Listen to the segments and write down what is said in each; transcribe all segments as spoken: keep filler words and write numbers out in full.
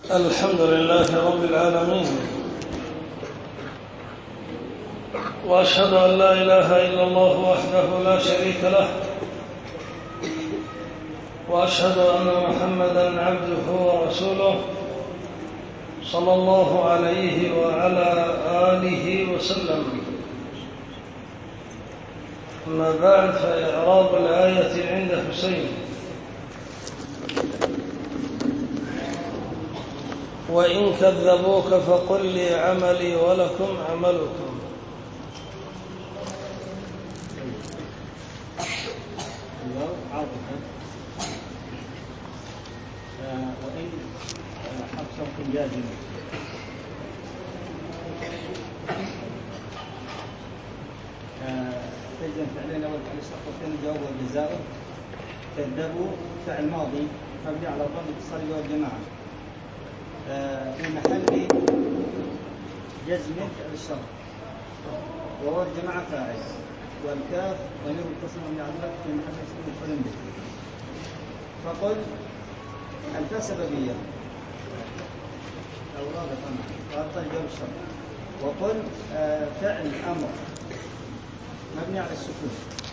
الحمد لله رب العالمين، وأشهد أن لا إله إلا الله وحده لا شريك له، وأشهد أن محمدًا عبده ورسوله صلى الله عليه وعلى آله وسلم. أما بعد، فإعراب الآية عند حسين: وإن كذبوك فقل لي عملي ولكم عملكم. وإن حرف شرط جازم. تجزم فعلين أول فعل الشرط والثاني الجواب والجزاء. كذبوا فعل ماضي مبني على ضم اتصال والجماعة في محل جزم فعل الشرط، وهو الجماعة فاعل، والكاف ضمير متصل مبني على الفتح في محل اسم مفعول به. فقل الفاء سببية أو رابط أمر وأبطل جواب الشرط. وقل فعل أمر مبني على السكون،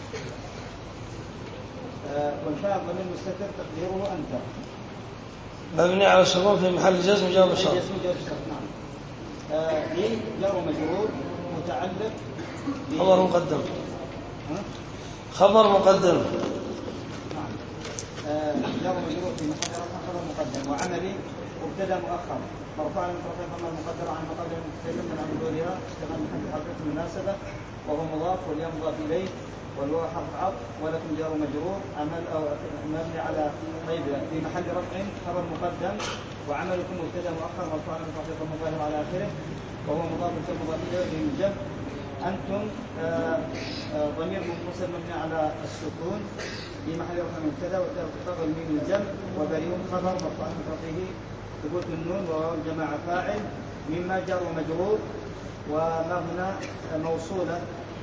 والفاء ضمير مستتر تقديره أنت مبني على السكون في محل جزم جواب الشرط. جزم جواب الشرط، نعم. ليه جار ومجرور متعلق خبر مقدم. خبر مقدم. نعم. جار ومجرور في محل رفع خبر مقدم. وعملي مبتدا مؤخر مرفوع من رفع ضمير مقدر عن مقدم المتكلم من عملها اشتغل محل حركة المناسبة، وهو مضاف والياء مضاف إليه، والواو حرف عطف، ولكم جار ومجرور عمل أو مبني على طيب في محل رفع خبر مقدم. وعملكم مبتدا مؤخر مرفوع من رفع ضمير ظاهر على آخره، وهو مضاف إلى مضاف إليه من جمع. أنتم ضمير منفصل مبني على السكون في محل رفع مبتدا وخبر من الجمع. وبريء خبر مرفوع من رفعه ثبوت النون، وهو الجماعة فاعل مما جار ومجرور. وما هنا موصولة.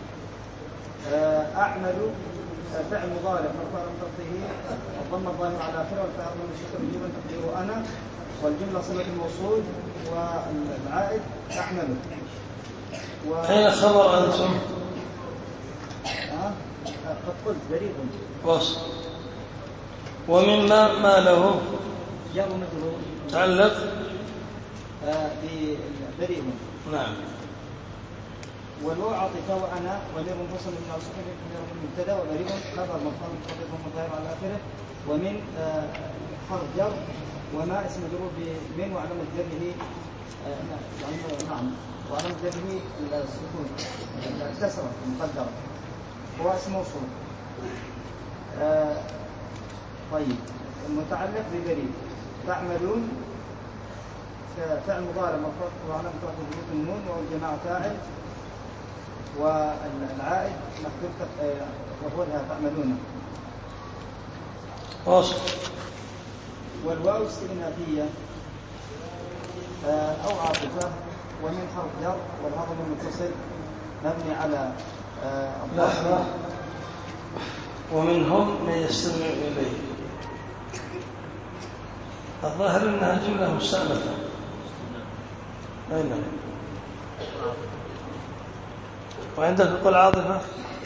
أعمل فعل مضارع مرفوع من رفعه الضم الظاهر على آخره، والفاعل من الشكر جملة تقديره أنا، والجملة صلة الموصول، والعائد أعمل. و... أين خبر أنتم؟ أه؟ قد قلت بريء وصل. ومما ما له جار ومجرور تعلق آه ببريء، نعم. والواو عاطفة وأنا ضمير منفصل من الصحيح من المبتدا، وبريء خبر مرفوع من الظاهر على آخره، ومن آه حرف جر، وما اسم مجرور بمن وعلامة جره آه نعم وعلامة جره السكون الكسرة المقدرة، هو اسم موصول. آه طيب المتعلق ببريء تعملون فعل مضارع مرفوع وعلامة رفعه النون، والجماعة فاعل، والعائد محذوف وهو تعملون. وصل. والواو استئنافية أو عاطفة، ومن حرف جر، والهضم المتصل مبني على لحظة. ومنهم من يستمع إليه. الظاهر أنها جملة مستأنفة. أين؟ وعندك قل عاطفة؟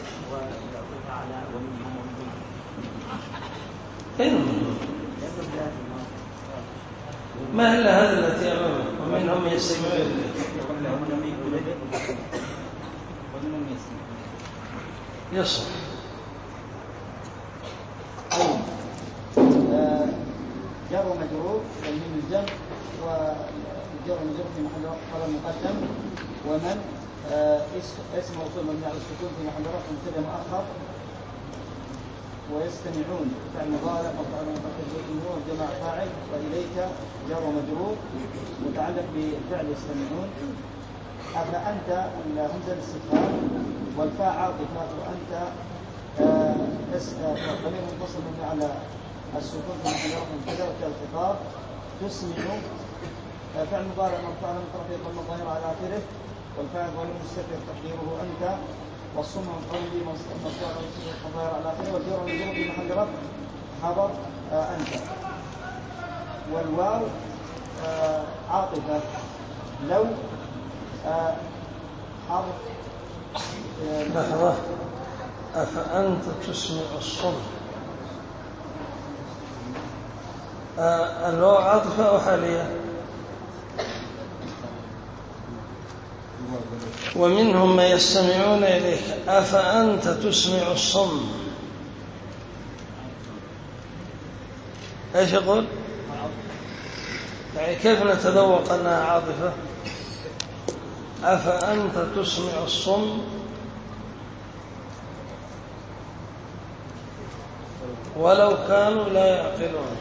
أين؟ ما إلا هذه التي أمامك. ومنهم من يستمع إليه. يصح. جار ومجرور من الجمع، والجار ومجرور في محل خبر مقدم. ومن اسم موصول مبني على السكون في محل رفع مبتدا مؤخر. ويستمعون فعل مضارع مرفوع من النون والجماعة فاعل، وإليك جار ومجرور متعلق بفعل يستمعون. أفأنت همزة الاستفهام، والفاء عاطفة، وأنت ضمير منفصل مبني على السكون في محل رفع مبتدا وتاء الخطاب. تسمع فعل مضارع مرفوع من طرفه ضم الظاهر على آخره، والفاعل ضمير مستتر تقديره أنت، والصم من قوله مصدر الظاهر على آخره، والجر والمجرور في محل رفع خبر أنت. والواو آه عاطفة لو آه حرف آه لحظة. أفأنت تسمع الصم. آه الواو عاطفة أو حالية؟ ومنهم من يستمعون إليك أفأنت تسمع الصم. ايش يقول؟ يعني كيف نتذوق أنها عاطفة؟ أفأنت تسمع الصم ولو كانوا لا يعقلون.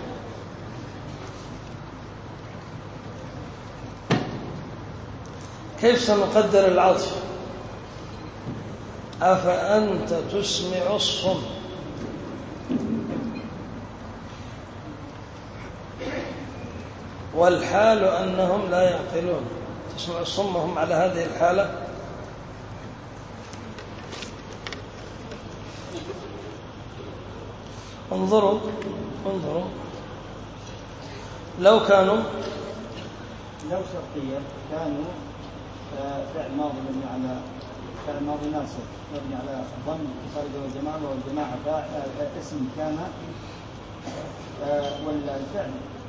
كيف سنقدر العطف؟ أفأنت تسمع الصم والحال أنهم لا يعقلون. تسمع الصم وهم على هذه الحالة. انظروا انظروا لو كانوا لو شرطية كانوا فعل ماضي مبني على فعل ماضي ناصب مبني على ضم خارج والجماعة والجماعة اسم كان والفعل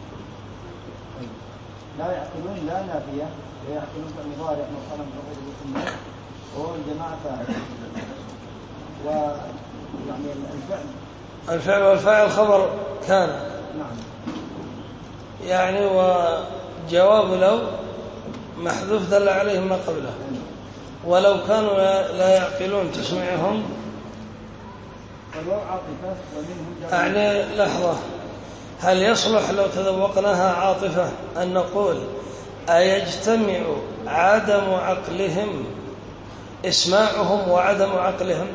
لا يعقلون لا نافية ويعقلون فعل مضارع مرحلة من غير الاسم وهو الجماعة فاعل ويعني الفعل الفعل والفاعل خبر كان. نعم. يعني وجواب لو محذوف دل عليه ما قبله. ولو كانوا لا يعقلون تسمعهم. ولو عاطفة ومنهم يعني لحظة، هل يصلح لو تذوقناها عاطفة أن نقول أيجتمع عدم عقلهم إسماعهم وعدم عقلهم؟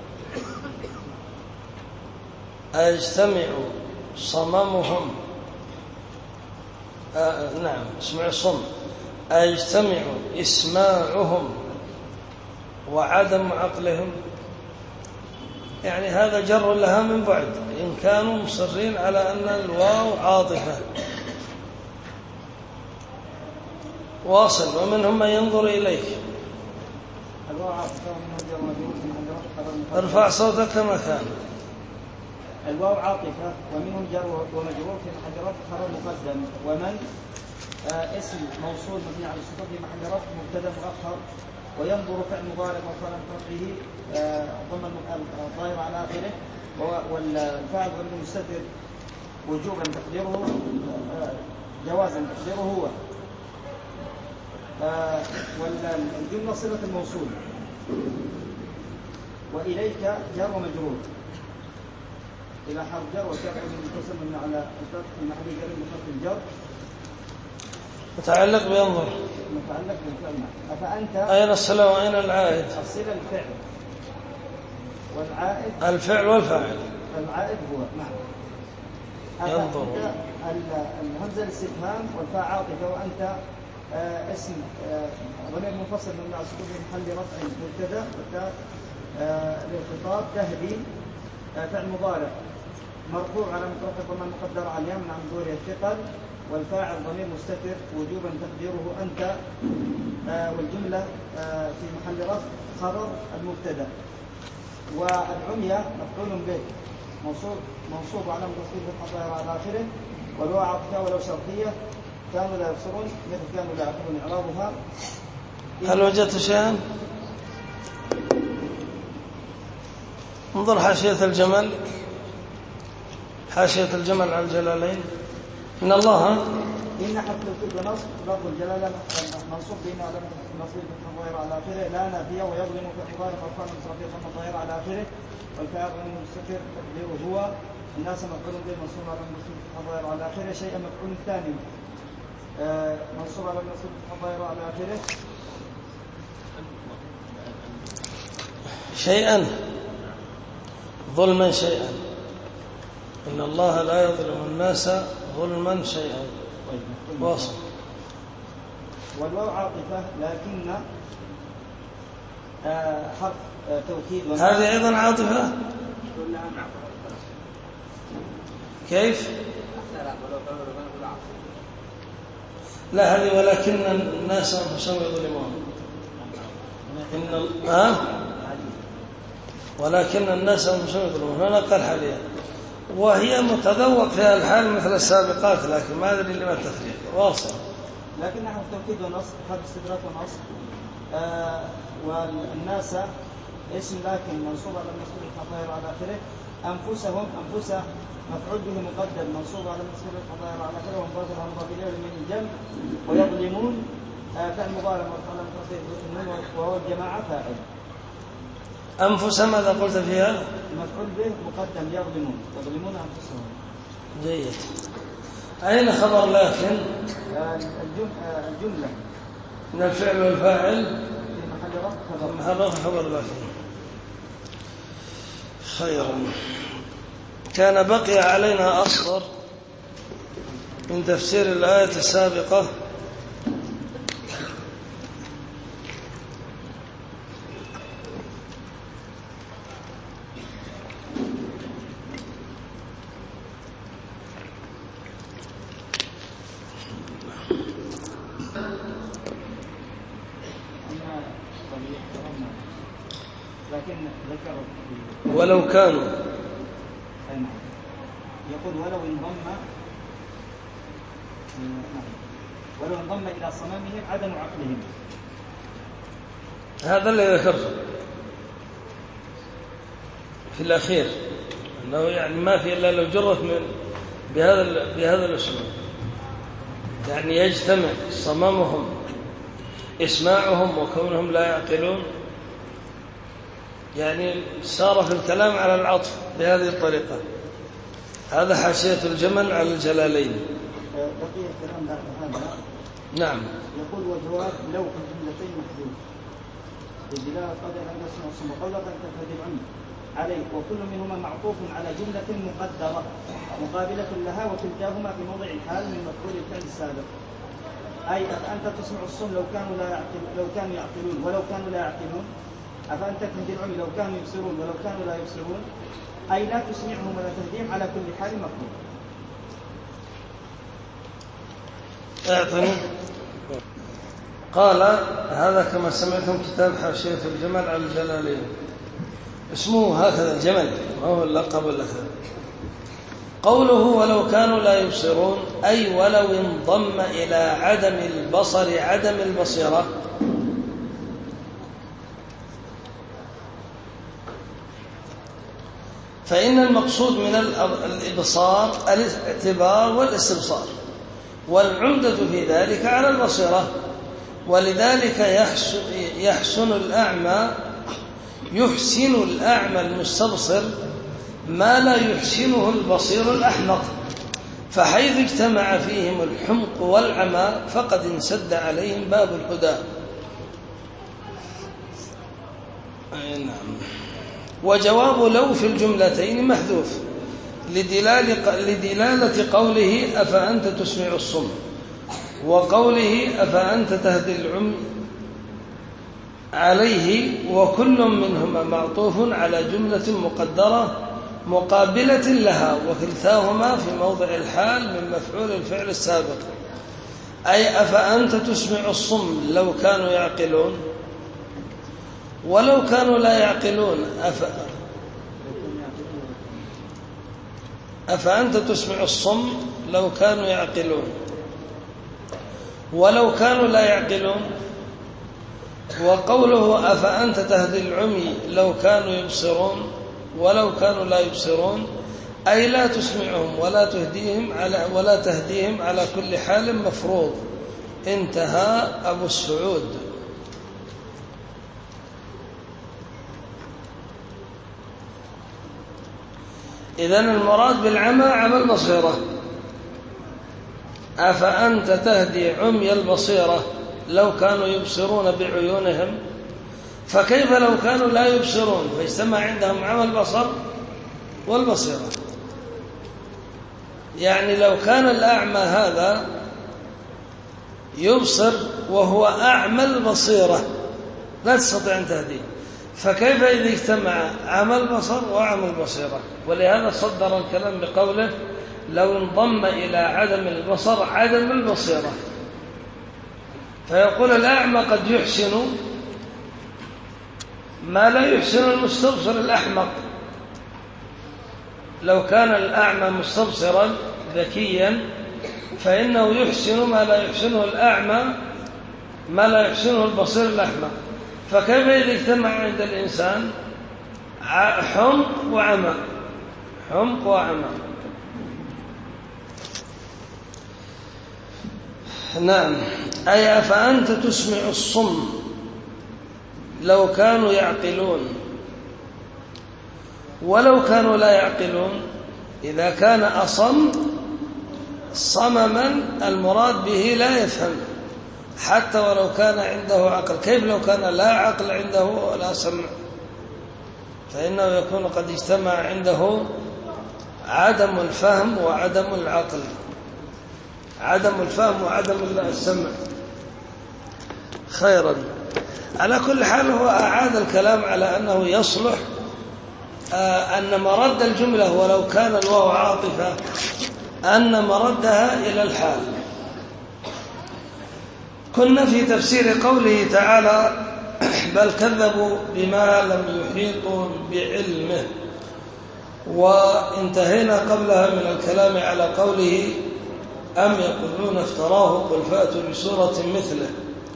أيجتمع صممهم آه نعم اسمع الصم أيجتمع إسماعهم وعدم عقلهم؟ يعني هذا جر لها من بعد إن كانوا مصرين على أن الواو عاطفة. واصل. ومنهم من ينظر إليك. ارفع صوتك كما كان. الواو عاطفة ومنهم جر ومجرور في محل رفع خبر مقدم ومن آه اسم موصول مبني على السكون في محل رفع مبتدا مؤخر وينظر فعل مضارع مرفوع من رفعه ضم الظاهر على آخره والفاعل ضمير مستتر وجوبا تقديره آه جوازا تقديره هو آه والجملة صلة الموصول وإليك جر ومجرور إلى حرف جر وكافر من متصل من على الفتح في محل جر بحرف الجر متعلق بينظر متعلق بالفعل. أفأنت أين الصلة وأين العائد؟ الصلة الفعل والعائد الفعل والفاعل. العائد هو نعم. ينظر الهمزة الاستفهام والفاء عاطفة وأنت آه اسم ضمير آه منفصل من على السكون في محل رفع مبتدا والتاء آه للخطاب تهدي آه فعل مضارع مرفوع على مترفع ضمن مقدر على اليمن عن ظهور الثقل والفاعل ضمير مستتر وجوبا تقديره أنت آه والجملة آه في محل رفع خبر المبتدا والعمية مفعول به منصوب منصوب على متصل بالحظائر على آخره والواو عاطفة ولو شرطية كانوا لا يبصرون مثل كانوا لا يعقلون إعرابها. هل وجدت شيئا؟ انظر حاشية الجمل حاشية الجمل على الجلالين. إن الله إن حرف التوكيد ونصب لفظ الجلالة منصوب بإن على نصب الظاهر على آخره لا نافية ويظلم في الظاهر مرفوعا مصرفية الظاهر على آخره والفاعل غير مستتر تقديره هو الناس مفعول به منصوب على نصب الظاهر على آخره شيئا مفعول ثاني آه منصوب على نصب الظاهر على آخره شيئا ظلما شيئا. إن الله لا يظلم الناس ظلما شيئا. واصل. والواو عاطفة لكن آه حرف آه توكيد. هذه أيضا عاطفة. كيف؟ لا هذه ولكن الناس أنفسهم يظلمون. إن ها ولكن الناس أنفسهم يظلمون هنا قال حاليا، وهي متذوق فيها الحال مثل السابقات، لكن ما أدري لما التفريق واصل. لكن نحن توكيد ونص هذا استدراك ونص. آه والناس اسم لكن منصوب على المسؤول الظاهر على آخره. أنفسهم أنفس مفعول به مقدم منصوب على المسؤول الظاهر على آخره، ومضاف على مضاف إليه من الجمع. ويظلمون فعل مضارع مرفوع على وهو الجماعة فاعل. أنفس ماذا قلت فيها؟ المفعول به مقدم يظلمون يظلمون أنفسهم. جيد. أين خبر لكن؟ الجملة من الفعل والفاعل في محل رفع محل رفع خبر لكن. خيرا. كان بقي علينا أصغر من تفسير الآية السابقة ولو كانوا يقول ولو انضم ولو انضم إلى صمامهم عدم عقلهم. هذا اللي ذكرته في الأخير، أنه يعني ما في إلا لو جرت من بهذا بهذا الأسلوب، يعني يجتمع صمامهم إسماعهم وكونهم لا يعقلون، يعني صار في الكلام على العطف بهذه الطريقة. هذا حاشية الجمل على الجلالين. بقي الكلام بعد هذا. نعم. يقول وجواب لو في الجملتين محذوف بدلالة قدر أن يسمع الصم قولة كفد العم عليه، وكل منهما معطوف على جملة مقدرة مقابلة لها، وكلتاهما في موضع الحال من مفعول الفعل السابق. أي أفأنت تسمع الصم لو كانوا لا يعقل لو كانوا يعقلون ولو كانوا لا يعقلون، أفأنت تهدي العمي لو كانوا يبصرون ولو كانوا لا يبصرون، أي لا تسمعهم ولا تهديهم على كل حال مطلوب. اعطني. قال هذا كما سمعتم كتاب حاشية الجمل على الجلالين، اسمه هكذا الجمل، ما هو اللقب ولا كذا. قوله ولو كانوا لا يبصرون أي ولو انضم إلى عدم البصر عدم البصيرة، فإن المقصود من الإبصار الاعتبار والاستبصار، والعمدة في ذلك على البصيرة. ولذلك يحسن, يحسن الأعمى يحسن الأعمى المستبصر ما لا يحسنه البصير الأحمق، فحيث اجتمع فيهم الحمق والعمى فقد انسد عليهم باب الهدى. أي نعم. وجواب لو في الجملتين محذوف لدلالة قوله أفأنت تسمع الصم، وقوله أفأنت تهدي العمي عليه، وكل منهما معطوف على جملة مقدرة مقابلة لها، وكلتاهما في موضع الحال من مفعول الفعل السابق. أي أفأنت تسمع الصم لو كانوا يعقلون ولو كانوا لا يعقلون، أف... أفأنت تسمع الصم لو كانوا يعقلون ولو كانوا لا يعقلون. وقوله أفأنت تهدي العمي لو كانوا يبصرون ولو كانوا لا يبصرون، أي لا تسمعهم ولا تهديهم على ولا تهديهم على كل حال مفروض. انتهى أبو السعود. إذن المراد بالعمى عمى البصيرة. أفأنت تهدي عمي البصيرة لو كانوا يبصرون بعيونهم، فكيف لو كانوا لا يبصرون فاجتمع عندهم عمى البصر والبصيرة؟ يعني لو كان الأعمى هذا يبصر وهو أعمى البصيرة لا تستطيع أن تهديه، فكيف إذا اجتمع عمى البصر وعمى البصيرة؟ ولهذا صدر الكلام بقوله لو انضم إلى عدم البصر عدم البصيرة، فيقول الأعمى قد يحسن ما لا يحسن المستبصر الأحمق. لو كان الأعمى مستبصرا ذكيا فإنه يحسن ما لا يحسنه الأعمى ما لا يحسنه البصير الأحمق. فكيف إذا اجتمع عند الإنسان حمق وعمى؟ حمق وعمى. نعم. أي أفأنت تسمع الصم لو كانوا يعقلون؟ ولو كانوا لا يعقلون، إذا كان أصم صمما المراد به لا يفهم حتى ولو كان عنده عقل. كيف لو كان لا عقل عنده ولا سمع؟ فإنه يكون قد اجتمع عنده عدم الفهم وعدم العقل، عدم الفهم وعدم السمع. خيرا. على كل حال هو أعاد الكلام على أنه يصلح أن مرد الجملة ولو كان الواو عاطفة أن مردها إلى الحال. كنا في تفسير قوله تعالى بل كذبوا بما لم يحيطوا بعلمه، وانتهينا قبلها من الكلام على قوله أم يقولون افتراه قل فأتوا بسورة مثله.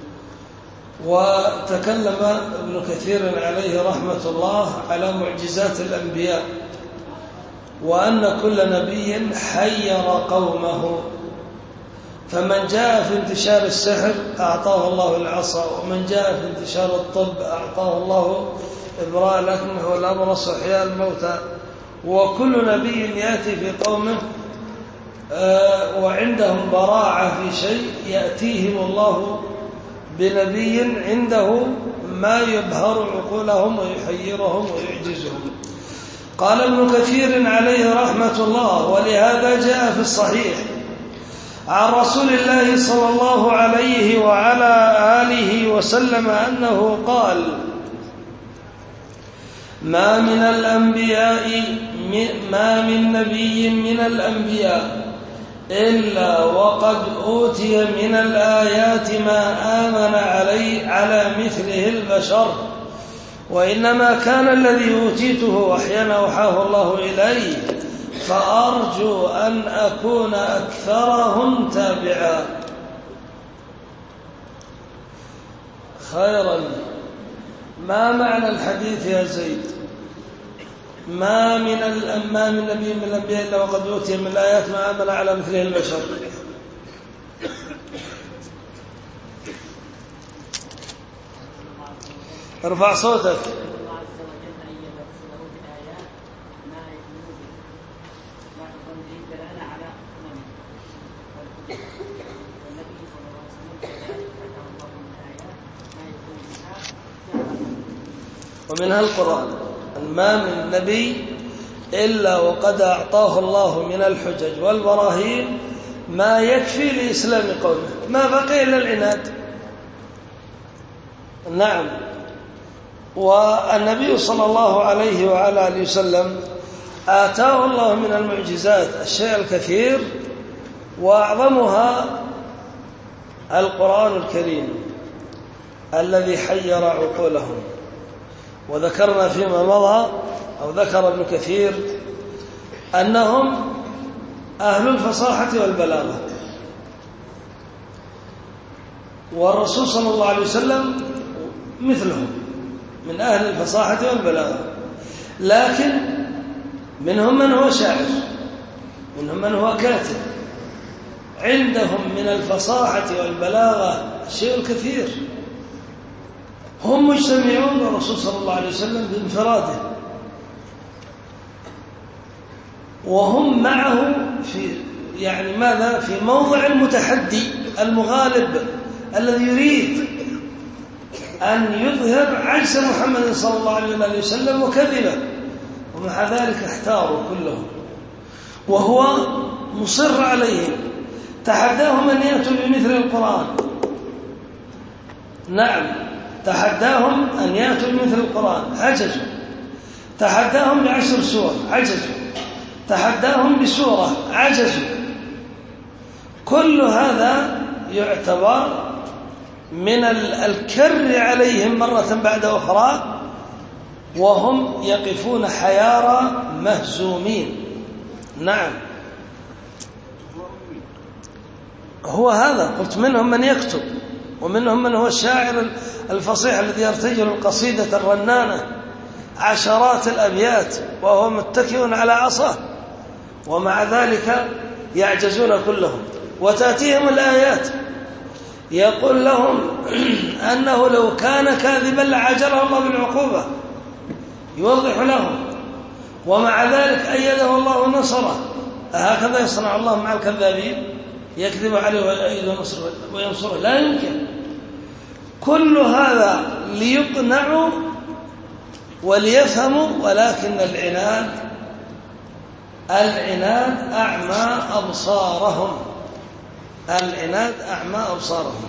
وتكلم ابن كثير عليه رحمة الله على معجزات الأنبياء، وأن كل نبي حير قومه، فمن جاء في انتشار السحر أعطاه الله العصا، ومن جاء في انتشار الطب أعطاه الله إبراء الأكمه والأبرص وإحياء الموتى. وكل نبي يأتي في قومه وعندهم براعة في شيء يأتيهم الله بنبي عنده ما يبهر عقولهم ويحيرهم ويعجزهم. قال ابن كثير عليه رحمة الله ولهذا جاء في الصحيح عن رسول الله صلى الله عليه وعلى آله وسلم أنه قال ما من الأنبياء ما من نبي من الأنبياء إلا وقد أوتي من الآيات ما آمن عليه على مثله البشر، وإنما كان الذي أوتيته وحيا أوحاه الله إلي، فأرجو أن أكون أكثرهم تابعا. خيرا. ما معنى الحديث يا زيد؟ ما من ما من نبي من الأنبياء إلا وقد أوتي من الآيات ما آمن على مثله البشر. ارفع صوتك. ومنها القرآن ما من نبي إلا وقد أعطاه الله من الحجج والبراهين ما يكفي لإسلام قومه، ما بقي إلا العناد. نعم. والنبي صلى الله عليه وعلى آله وسلم آتاه الله من المعجزات الشيء الكثير، وأعظمها القرآن الكريم الذي حير عقولهم. وذكرنا فيما مضى أو ذكر ابن كثير أنهم أهل الفصاحة والبلاغة، والرسول صلى الله عليه وسلم مثلهم من أهل الفصاحة والبلاغة، لكن منهم من هو شاعر، منهم من هو كاتب، عندهم من الفصاحة والبلاغة شيء كثير. هم مجتمعون والرسول صلى الله عليه وسلم بانفراده، وهم معه في يعني ماذا في موضع المتحدي المغالب الذي يريد أن يظهر عجز محمد صلى الله عليه وسلم وكذبه، ومع ذلك احتاروا كلهم وهو مصر عليهم. تحداهم أن يأتوا بمثل القرآن. نعم، تحداهم أن يأتوا بمثل القرآن، عجزوا. تحداهم بعشر سور، عجزوا. تحداهم بسورة، عجزوا. كل هذا يعتبر من الكر عليهم مرة بعد أخرى وهم يقفون حيارى مهزومين. نعم هو هذا قلت، منهم من يكتب ومنهم من هو الشاعر الفصيح الذي يرتجل القصيدة الرنانة عشرات الأبيات وهو متكئ على عصاه، ومع ذلك يعجزون كلهم. وتأتيهم الآيات يقول لهم أنه لو كان كاذبا لعجله الله بالعقوبة، يوضح لهم، ومع ذلك أيده الله ونصره. هكذا يصنع الله مع الكذابين، يكذب عليه ويؤيد وينصره؟ لا يمكن. كل هذا ليقنعوا وليفهموا، ولكن العناد العناد أعمى أبصارهم، العناد أعمى أبصارهم.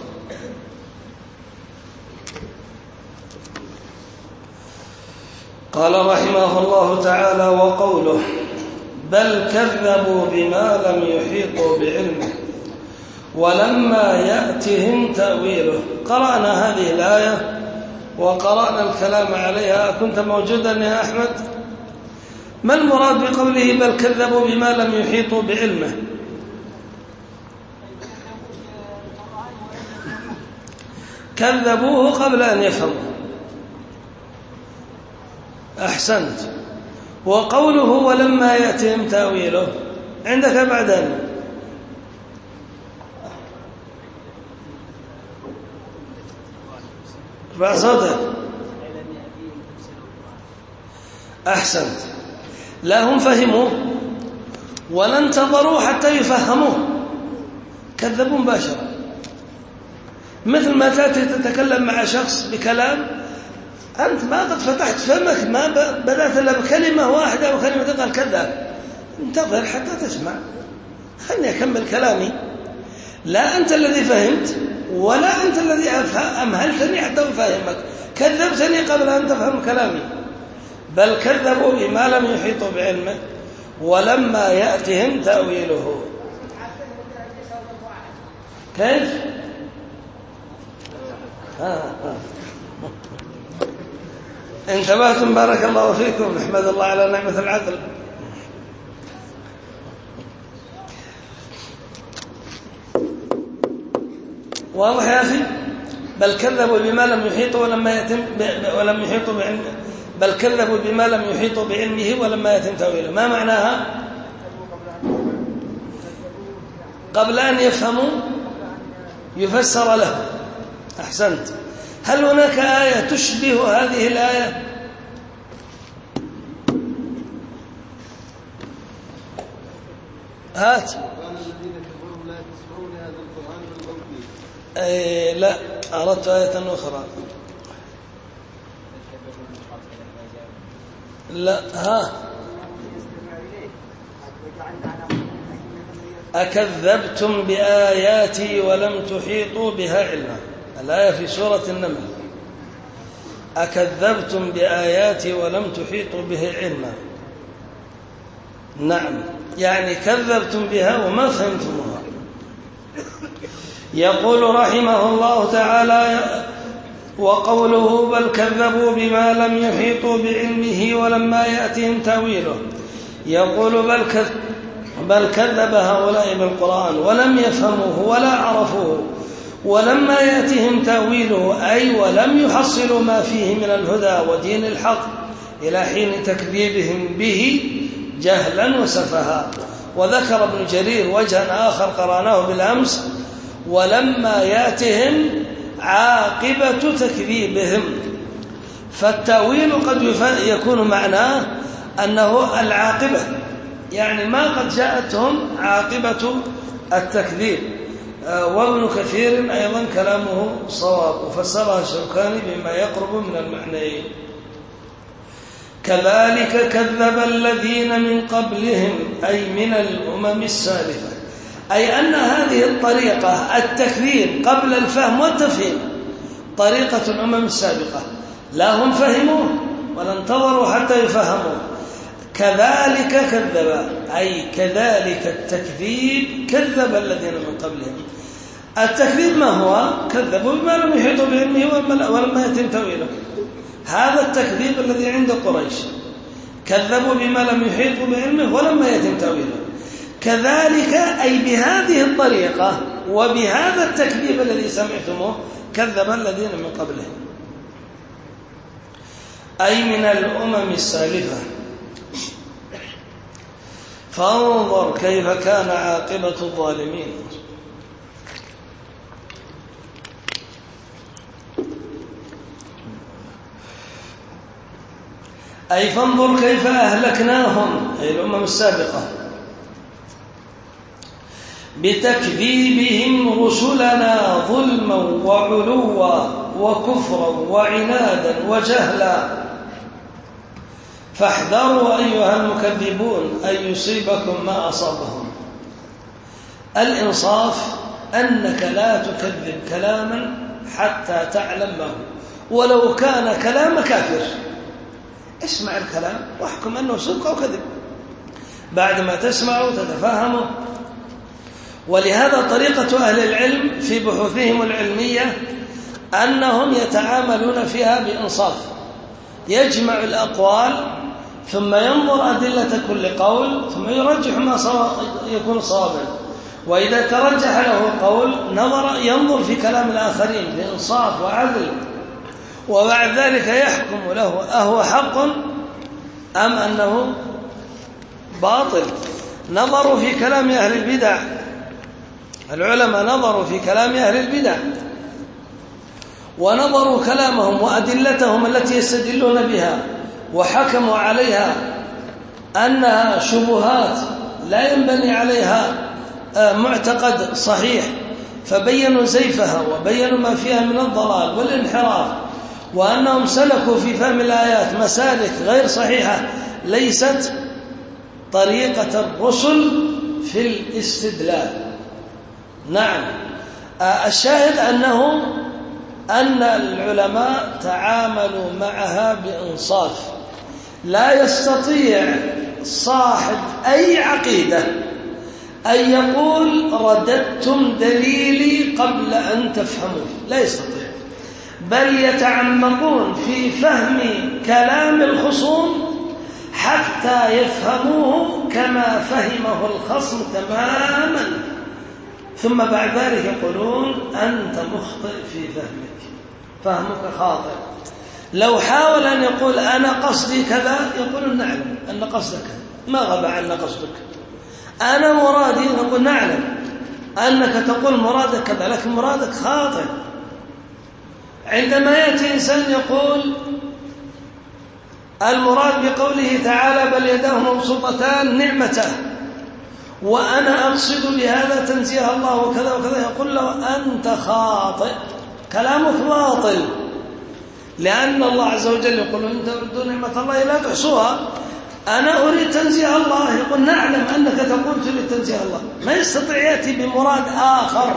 قال رحمه الله تعالى: وقوله بل كذبوا بما لم يحيطوا بعلمه ولما يأتهم تأويله. قرأنا هذه الآية وقرأنا الكلام عليها. كنت موجودا يا أحمد؟ ما المراد بقوله بل كذبوا بما لم يحيطوا بعلمه؟ كذبوه قبل أن يفهموا. أحسنت. وقوله ولما يأتهم تأويله عندك بعدين. ارفع صوتك. أحسنت. لا هم فهموا ولا انتظروا حتى يفهموه، كذبوا مباشرة. مثل ما تأتي تتكلم مع شخص بكلام أنت ما قد فتحت فمك، ما بدأت إلا بكلمة واحدة وكلمة تقال كذاب، انتظر حتى تسمع، خلني أكمل كلامي. لا أنت الذي فهمت ولا أنت الذي أمهلتني حتى أفهمك، كذبتني قبل أن تفهم كلامي. بل كذبوا بما لم يحيطوا بعلمه ولما يأتهم تأويله. كيف؟ ها ها. انتبهتم؟ بارك الله فيكم. نحمد الله على نعمة العدل. واضح يا أخي؟ بل كذبوا بما لم يحيطوا ولما يتم ولم يحيطوا بعلمه، بل كذبوا بما لم يحيطوا بعلمه ولما يتم تأويله. ما معناها؟ قبل أن يفهموا يفسر له. أحسنت. هل هناك آية تشبه هذه الآية؟ هات. أي لا، أردت آية أخرى. لا. ها. أكذبتم بآياتي ولم تحيطوا بها علما. الآية في سورة النمل. أكذبتم بآياتي ولم تحيطوا به علما. نعم، يعني كذبتم بها وما فهمتموها. يقول رحمه الله تعالى: وقوله بل كذبوا بما لم يحيطوا بعلمه ولما يأتهم تأويله. يقول بل كذب بل كذب هؤلاء بالقرآن ولم يفهموه ولا عرفوه ولما يأتهم تأويله، أي ولم يحصلوا ما فيه من الهدى ودين الحق إلى حين تكذيبهم به جهلا وسفها. وذكر ابن جرير وجها آخر قرأناه بالأمس: ولما يأتهم عاقبة تكذيبهم. فالتأويل قد يكون معناه أنه العاقبة، يعني ما قد جاءتهم عاقبة التكذيب. وابن كثير أيضا كلامه صواب، وفسرها الشوكاني بما يقرب من المعنيين. كذلك كذب الذين من قبلهم، أي من الأمم السالفة، أي أن هذه الطريقة التكذيب قبل الفهم والتفهيم طريقة الأمم السابقة، لا هم فهموه ولا انتظروا حتى يفهموا. كذلك كذب، أي كذلك التكذيب كذب الذين من قبلهم، التكذيب ما هو؟ كذبوا بما لم يحيطوا بعلمه ولما يتم تأويله. هذا التكذيب الذي عند قريش، كذبوا بما لم يحيطوا بعلمه ولما يتم تأويله. كذلك أي بهذه الطريقة وبهذا التكذيب الذي سمعتموه كذب الذين من قبلهم، أي من الأمم السالفة. فانظر كيف كان عاقبة الظالمين. أي فانظر كيف أهلكناهم، أي الأمم السابقة، بتكذيبهم رسلنا ظلما وعلوا وكفرا وعنادا وجهلا. فاحذروا أيها المكذبون أن يصيبكم ما أصابهم. الإنصاف أنك لا تكذب كلاما حتى تعلم ما هو، ولو كان كلام كافر. اسمع الكلام واحكم أنه صدق أو كذب بعدما تسمعه وتتفهمه. ولهذا طريقة أهل العلم في بحوثهم العلمية أنهم يتعاملون فيها بإنصاف، يجمع الأقوال ثم ينظر أدلة كل قول ثم يرجح ما يكون صوابا، وإذا ترجح له قول نظر ينظر في كلام الآخرين بإنصاف وعدل، وبعد ذلك يحكم له أهو حق أم أنه باطل. نظروا في كلام أهل البدع، العلماء نظروا في كلام أهل البدع ونظروا كلامهم وأدلتهم التي يستدلون بها وحكموا عليها أنها شبهات لا ينبني عليها معتقد صحيح، فبينوا زيفها وبينوا ما فيها من الضلال والانحراف، وأنهم سلكوا في فهم الآيات مسالك غير صحيحة ليست طريقة الرسل في الاستدلال. نعم، الشاهد أنه أن العلماء تعاملوا معها بإنصاف. لا يستطيع صاحب أي عقيدة أن يقول رددتم دليلي قبل أن تفهموه، لا يستطيع، بل يتعمقون في فهم كلام الخصوم حتى يفهموه كما فهمه الخصم تماما، ثم بعد ذلك يقولون أنت مخطئ في فهمك، فهمك خاطئ. لو حاول أن يقول أنا قصدي كذا يقولون نعلم أن قصدك ما غاب عنا قصدك. أنا مرادي نقول نعلم أنك تقول مرادك كذا لكن مرادك خاطئ. عندما يأتي إنسان يقول المراد بقوله تعالى بل يداه مبسوطتان نعمته وأنا أقصد بهذا تنزيه الله وكذا وكذا، يقول له أنت خاطئ، كلامك باطل، لأن الله عز وجل يقول إن تعدوا نعمة الله لا تحصوها. أنا أريد تنزيه الله، يقول نعلم أنك تقول تريد تنزيه الله، ما يستطيع يأتي بمراد آخر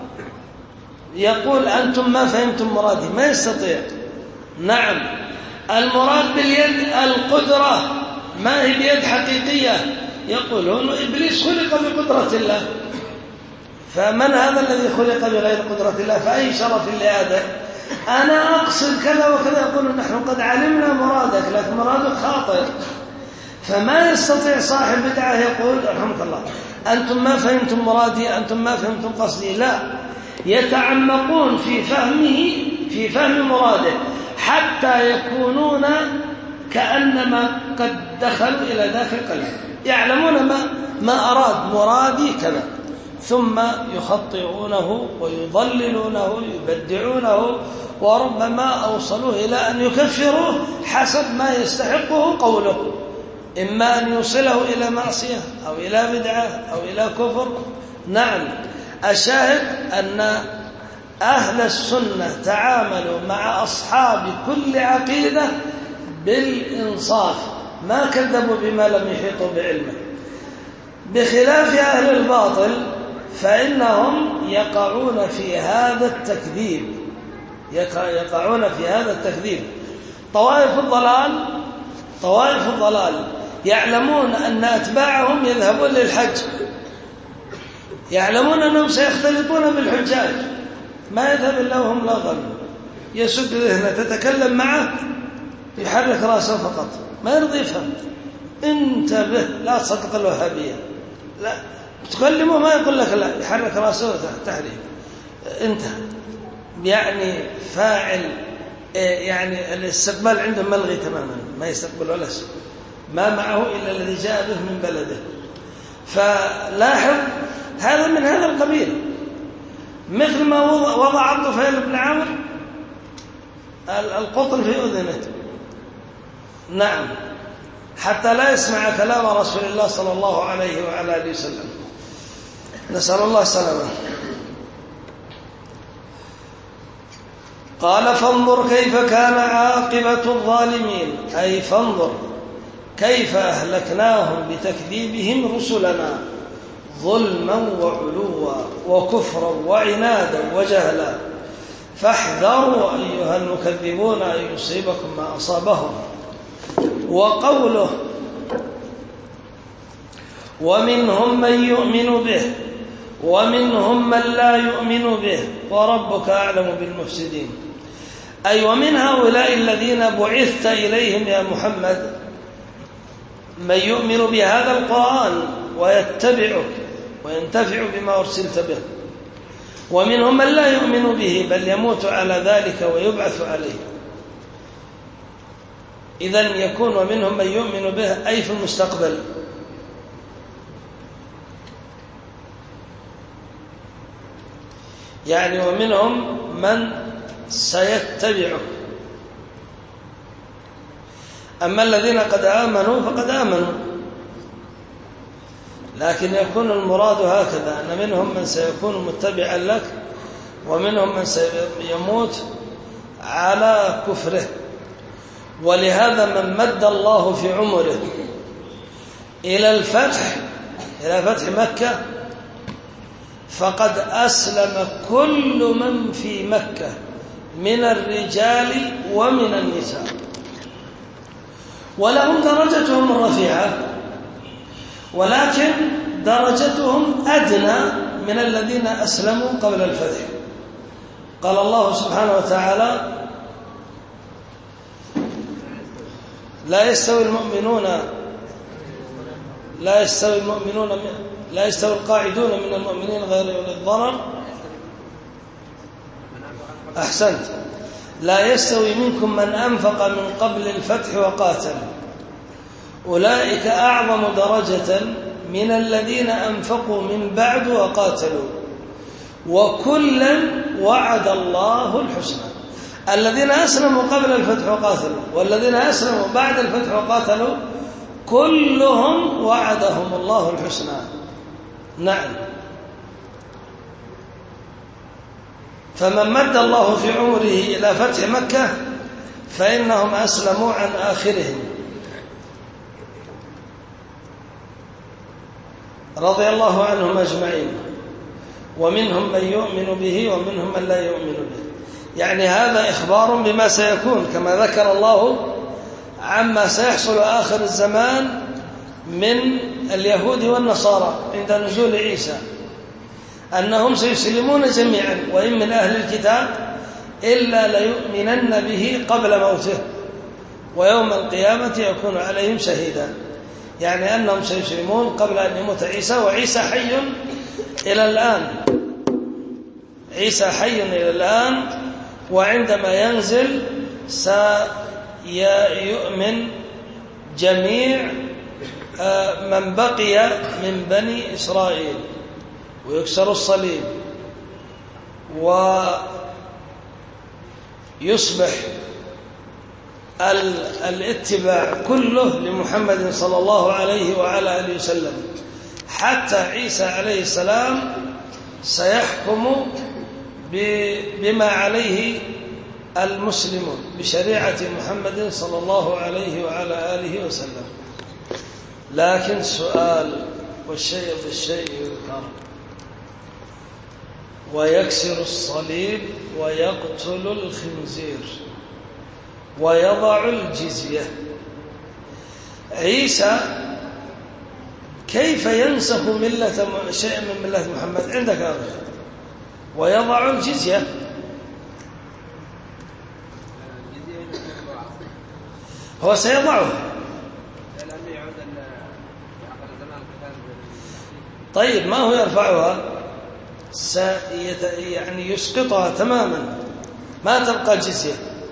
يقول أنتم ما فهمتم مرادي، ما يستطيع. نعم، المراد باليد القدرة، ما هي بيد حقيقية. يقولون إبليس خلق بقدرة الله، فمن هذا الذي خلق بغير قدرة الله؟ فأي شرف لآدم؟ أنا أقصد كذا وكذا، يقولون نحن قد علمنا مرادك لكن مرادك خاطئ. فما يستطيع صاحب بدعة يقول رحمك الله أنتم ما فهمتم مرادي، أنتم ما فهمتم قصدي، لا، يتعمقون في فهمه في فهم مراده حتى يكونون كأنما قد دخلوا إلى داخل قلبه، يعلمون ما ما أراد مرادي كذا، ثم يخطئونه ويضللونه يبدعونه، وربما أوصلوه إلى أن يكفروه حسب ما يستحقه قوله، إما أن يوصله إلى معصية أو إلى بدعة أو إلى كفر. نعم، الشاهد أن أهل السنة تعاملوا مع أصحاب كل عقيدة بالإنصاف، ما كذبوا بما لم يحيطوا بعلمه، بخلاف أهل الباطل فإنهم يقعون في هذا التكذيب، يقعون في هذا التكذيب. طوائف الضلال طوائف الضلال يعلمون أن أتباعهم يذهبون للحج يعلمون أنهم سيختلطون بالحجاج، ما يذهب إلا وهم لا ظن، يسد ذهنه، تتكلم معه يحرك رأسه فقط، ما يرضي يفهم. انتبه، لا تصدق الوهابية، لا تكلمه ما يقول لك لا، يحرك رأسه تحريك. انتهى، يعني فاعل، يعني الاستقبال عندهم ملغي تماما، ما يستقبل ولا شيء، ما معه إلا الذي جاء به من بلده. فلاحظ هذا من هذا القبيل، مثل ما وضع الطفيل بن عمرو القطن في أذنه، نعم، حتى لا يسمع كلام رسول الله صلى الله عليه وعلى آله وسلم، نسأل الله السلامة. قال فانظر كيف كان عاقبة الظالمين، أي فانظر كيف أهلكناهم بتكذيبهم رسلنا ظلما وعلوا وكفرا وعنادا وجهلا، فاحذروا أيها المكذبون أن يصيبكم ما أصابهم. وقوله ومنهم من يؤمن به ومنهم من لا يؤمن به وربك أعلم بالمفسدين، أي ومن هؤلاء الذين بعثت إليهم يا محمد من يؤمن بهذا القرآن ويتبعك وينتفع بما أرسلت به، ومنهم من لا يؤمن به بل يموت على ذلك ويبعث عليه. إذن يكون ومنهم من يؤمن به أي في المستقبل، يعني ومنهم من سيتبعه. أما الذين قد آمنوا فقد آمنوا، لكن يكون المراد هكذا، أن منهم من سيكون متبعا لك ومنهم من سيموت على كفره. ولهذا من مد الله في عمره إلى الفتح إلى فتح مكة فقد أسلم كل من في مكة من الرجال ومن النساء، ولهم درجتهم الرفيعة، ولكن درجتهم أدنى من الذين أسلموا قبل الفتح. قال الله سبحانه وتعالى لا يستوي المؤمنون لا يستوي المؤمنون لا يستوي القاعدون من المؤمنين غير أولي الضرر. أحسنت. لا يستوي منكم من أنفق من قبل الفتح وقاتل، أولئك أعظم درجة من الذين أنفقوا من بعد وقاتلوا، وكلا وعد الله الحسنى. الذين أسلموا قبل الفتح وقاتلوا والذين أسلموا بعد الفتح وقاتلوا كلهم وعدهم الله الحسنى. نعم. فمن مد الله في عمره إلى فتح مكة فإنهم أسلموا عن آخرهم رضي الله عنهم أجمعين، ومنهم من يؤمن به ومنهم من لا يؤمن به. يعني هذا إخبار بما سيكون، كما ذكر الله عما سيحصل آخر الزمان من اليهود والنصارى عند نزول عيسى، أنهم سيسلمون جميعا، وإن من أهل الكتاب إلا ليؤمنن به قبل موته، ويوم القيامة يكون عليهم شهيدا. يعني أنهم سيسلمون قبل أن يموت عيسى، وعيسى حي إلى الآن، عيسى حي إلى الآن، وعندما ينزل سيؤمن جميع من بقي من بني إسرائيل، ويكسر الصليب، ويصبح الاتباع كله لمحمد صلى الله عليه وعلى آله وسلم، حتى عيسى عليه السلام سيحكم بما عليه المسلمون بشريعة محمد صلى الله عليه وعلى آله وسلم. لكن سؤال، والشيء بالشيء يذكر، ويكسر الصليب ويقتل الخنزير ويضع الجزية. عيسى كيف ينسخ ملة شيء من ملة محمد؟ عندك هذا. ويضع الجزية. هو سيضعه. طيب ما هو يرفعها؟ سيت... يعني يسقطها تماما، ما تبقى الجزية.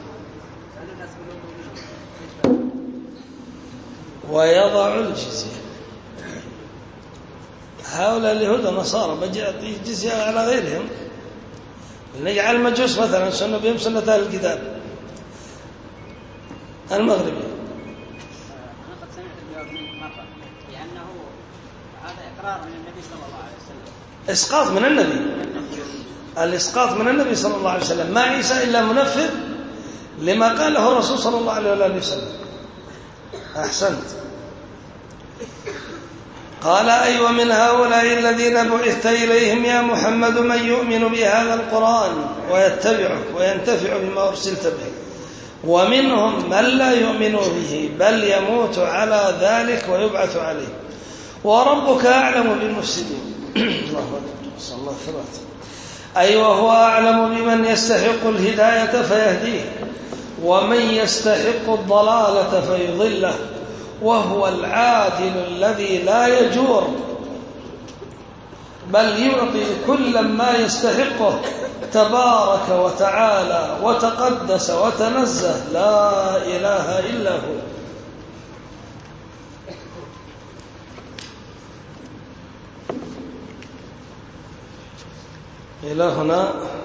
ويضع الجزية. هؤلاء اليهود النصارى بجي الجزية على غيرهم. نجعل المجوس مثلا سنة بهم سنة أهل الكتاب المغربي. أنا قد سمعت الجواب منك مرة لأنه هذا إقرار من النبي صلى الله عليه وسلم. إسقاط من النبي. الإسقاط من النبي صلى الله عليه وسلم. ما عيسى إلا منفذ لما قاله الرسول صلى الله عليه وآله وسلم. أحسنت. قال أي أيوة ومن هؤلاء الذين بعثت إليهم يا محمد من يؤمن بهذا القرآن ويتبعك وينتفع بما أرسلت به، ومنهم من لا يؤمن به بل يموت على ذلك ويبعث عليه، وربك أعلم بالمفسدين. الله أكبر. صلى الله عليه وسلم. أي وهو أعلم بمن يستحق الهداية فيهديه، ومن يستحق الضلالة فيضله، وهو العادل الذي لا يجور بل يعطي كل ما يستحقه تبارك وتعالى وتقدس وتنزه لا إله إلا هو. إلى هنا.